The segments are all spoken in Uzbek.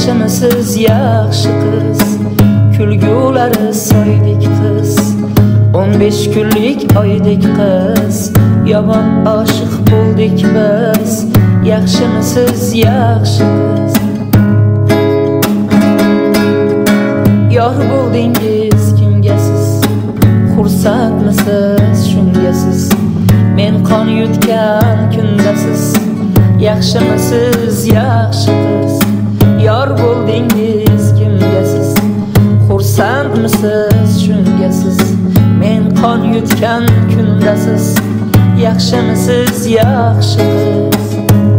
Yaxshimisiz yaxshi qiz, kulgulari soydek qiz, 15 kunlik oydek qiz, yomon oshiq bo'ldik biz. Yaxshimisiz yaxshi qiz, yor bo'ldingiz kimga siz, xursandmisiz shunga siz, men qon yutgan kunda siz. Yaxshimisiz yaxshi qiz, yor bo'ldingiz kimga siz, xursandmisiz shunga siz, men qon yutgan kunda siz. Yaxshimisiz yaxshi qiz,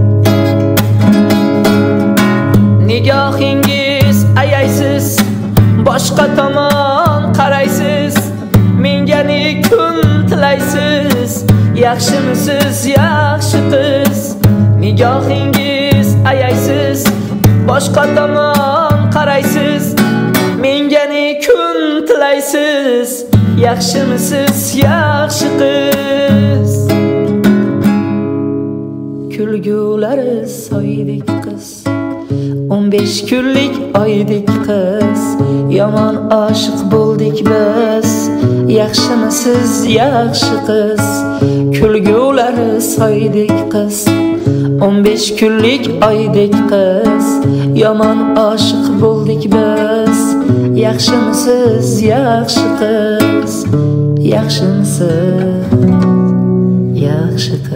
nigohingiz ayaysiz, boshqa tomon qaraysiz, menga ne kun tilaysiz. Yaxshimisiz yaxshi qiz, nigohingiz ayaysiz, boshqa tomon qaraysiz, menga ne kun tilaysiz. Yaxshimisiz yaxshi qiz, kulgulari soydek qiz, 15 kunlik oydek qiz, yomon oshiq bo'ldik biz. Yaxshimisiz yaxshi qiz, kulgulari soydek qiz, 15 kunlik oydek qiz, yomon oshiq bo'ldik biz. Yaxshimisiz yaxshi qiz, yaxshimisiz yaxshi qiz.